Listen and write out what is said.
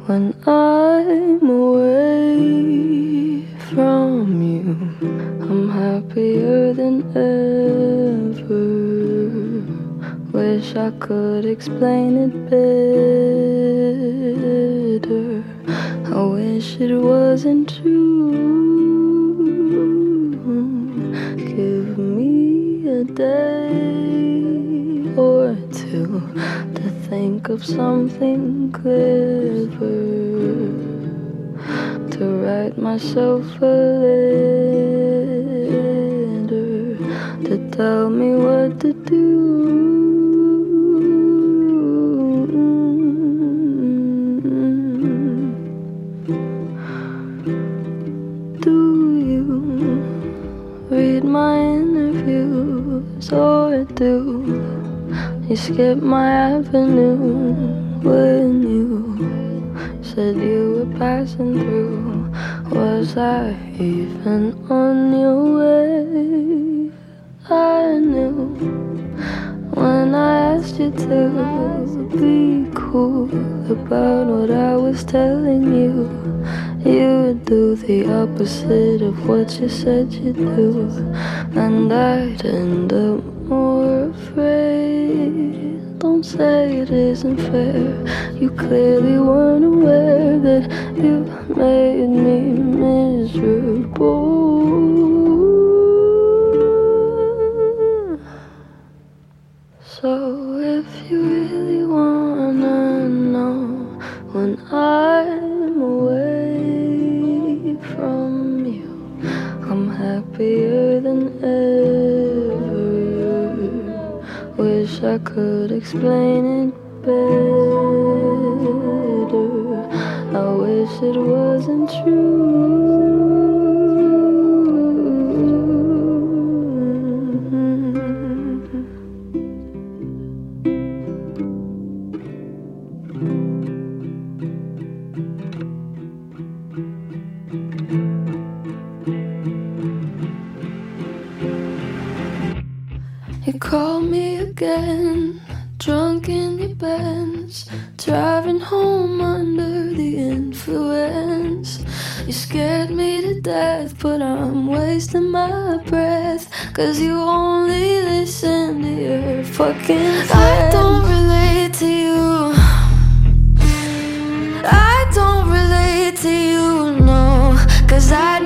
when I'm away from you. I'm happier than ever. Wish I could explain it better. I wish it wasn't true. Give me a day or two to think of something clever, to write myself a letter, to tell me what to do. Do you read my interviews, or do you skip my avenue when you said you were passing through? Was I even on your way? I knew when I asked you to be cool about what I was telling you, you would do the opposite of what you said you'd do, and I'd end up more afraid. Don't say it isn't fair. You clearly weren't aware that you made me miserable. So if you really wanna know when I'm away from you, I'm happier than ever. Wish I could explain it better. I wish it wasn't true. You called me again, drunk in your Benz, driving home under the influence. You scared me to death, but I'm wasting my breath, 'cause you only listen to your fucking friends. I don't relate to you, I don't relate to you, no, 'cause I